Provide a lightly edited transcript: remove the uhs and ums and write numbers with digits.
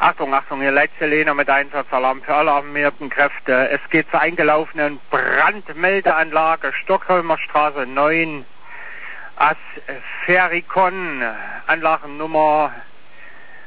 Achtung, Achtung, hier Leitselena mit Einsatzalarm für alle alarmierten Kräfte. Es geht zur eingelaufenen Brandmeldeanlage Stockholmer Straße 9, Asferikon, Anlagennummer